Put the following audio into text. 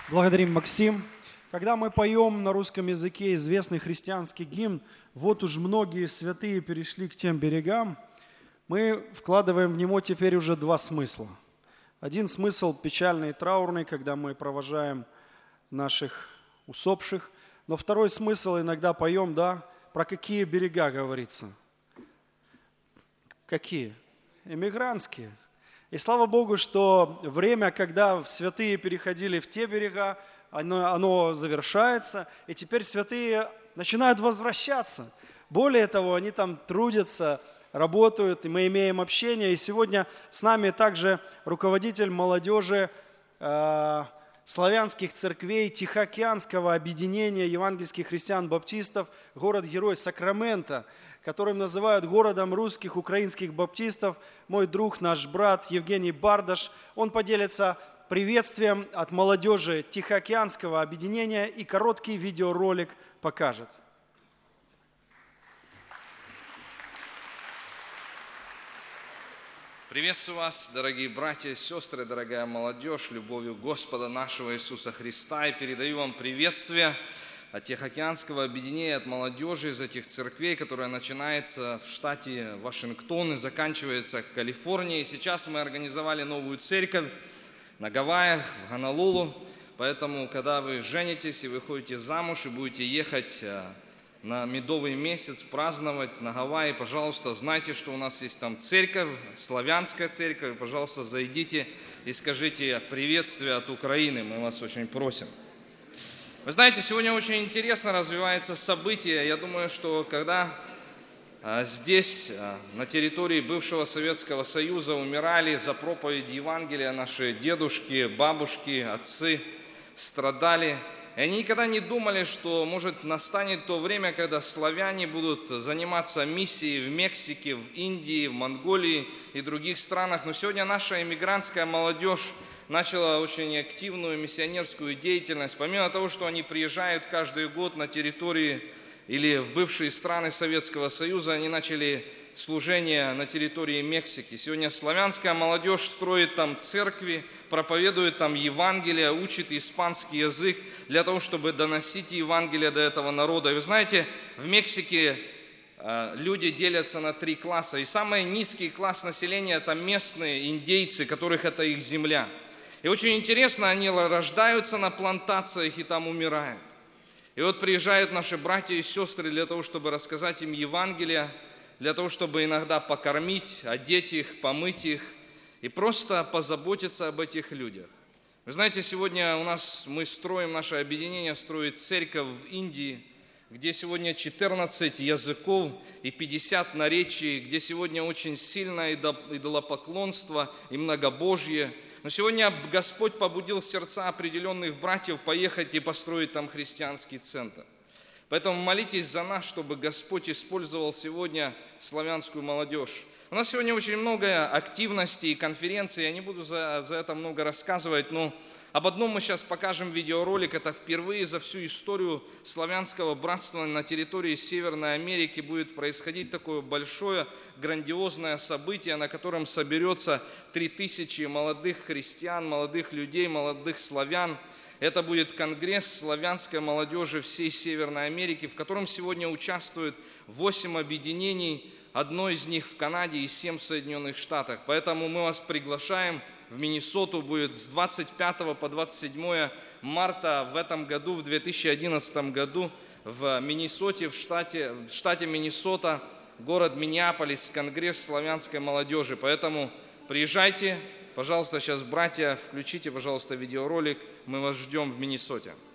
Благодарим, Максим. Когда мы поем на русском языке известный христианский гимн «Вот уж многие святые перешли к тем берегам», мы вкладываем в него теперь уже два смысла. Один смысл печальный и траурный, когда мы провожаем наших усопших, но второй смысл иногда поем, да, про какие берега говорится. Какие? Эмигрантские. И слава Богу, что время, когда святые переходили в те берега, оно завершается, и теперь святые начинают возвращаться. Более того, они там трудятся, работают, и мы имеем общение. И сегодня с нами также руководитель молодежи славянских церквей Тихоокеанского объединения евангельских христиан-баптистов, город-герой Сакраменто, которым называют городом русских украинских баптистов, мой друг, наш брат Евгений Бардаш. Он поделится приветствием от молодежи Тихоокеанского объединения и короткий видеоролик покажет. Приветствую вас, дорогие братья и сестры, дорогая молодежь, любовью Господа нашего Иисуса Христа. И передаю вам приветствие от Тихоокеанского объединения, от молодежи из этих церквей, которая начинается в штате Вашингтон и заканчивается в Калифорнии. И сейчас мы организовали новую церковь на Гавайях, в Гонолулу. Поэтому, когда вы женитесь и выходите замуж и будете ехать на медовый месяц праздновать на Гавайи, пожалуйста, знайте, что у нас есть там церковь, славянская церковь. Пожалуйста, зайдите и скажите приветствие от Украины. Мы вас очень просим. Вы знаете, сегодня очень интересно развивается событие. Я думаю, что когда здесь, на территории бывшего Советского Союза, умирали за проповедь Евангелия наши дедушки, бабушки, отцы, страдали. И они никогда не думали, что может настанет то время, когда славяне будут заниматься миссией в Мексике, в Индии, в Монголии и других странах. Но сегодня наша эмигрантская молодежь начала очень активную миссионерскую деятельность. Помимо того, что они приезжают каждый год на территории или в бывшие страны Советского Союза, они начали служение на территории Мексики. Сегодня славянская молодежь строит там церкви, проповедует там Евангелие, учит испанский язык для того, чтобы доносить Евангелие до этого народа. И вы знаете, в Мексике люди делятся на 3 класса. И самый низкий класс населения – это местные индейцы, которых это их земля. И очень интересно, они рождаются на плантациях и там умирают. И вот приезжают наши братья и сестры для того, чтобы рассказать им Евангелие, для того, чтобы иногда покормить, одеть их, помыть их и просто позаботиться об этих людях. Вы знаете, сегодня мы строим, наше объединение строит церковь в Индии, где сегодня 14 языков и 50 наречий, где сегодня очень сильное идолопоклонство и многобожие. Но сегодня Господь побудил сердца определенных братьев поехать и построить там христианский центр. Поэтому молитесь за нас, чтобы Господь использовал сегодня славянскую молодежь. У нас сегодня очень много активностей и конференций, я не буду за это много рассказывать, но об одном мы сейчас покажем видеоролик. Это впервые за всю историю славянского братства на территории Северной Америки будет происходить такое большое, грандиозное событие, на котором соберется 3000 молодых христиан, молодых людей, молодых славян. Это будет конгресс славянской молодежи всей Северной Америки, в котором сегодня участвует 8 объединений, одно из них в Канаде и 7 в Соединенных Штатах. Поэтому мы вас приглашаем в Миннесоту, будет с 25 по 27 марта в этом году, в 2011 году, в Миннесоте, в штате Миннесота, город Миннеаполис, конгресс славянской молодежи. Поэтому приезжайте. Пожалуйста, сейчас, братья, включите, пожалуйста, видеоролик. Мы вас ждем в Миннесоте.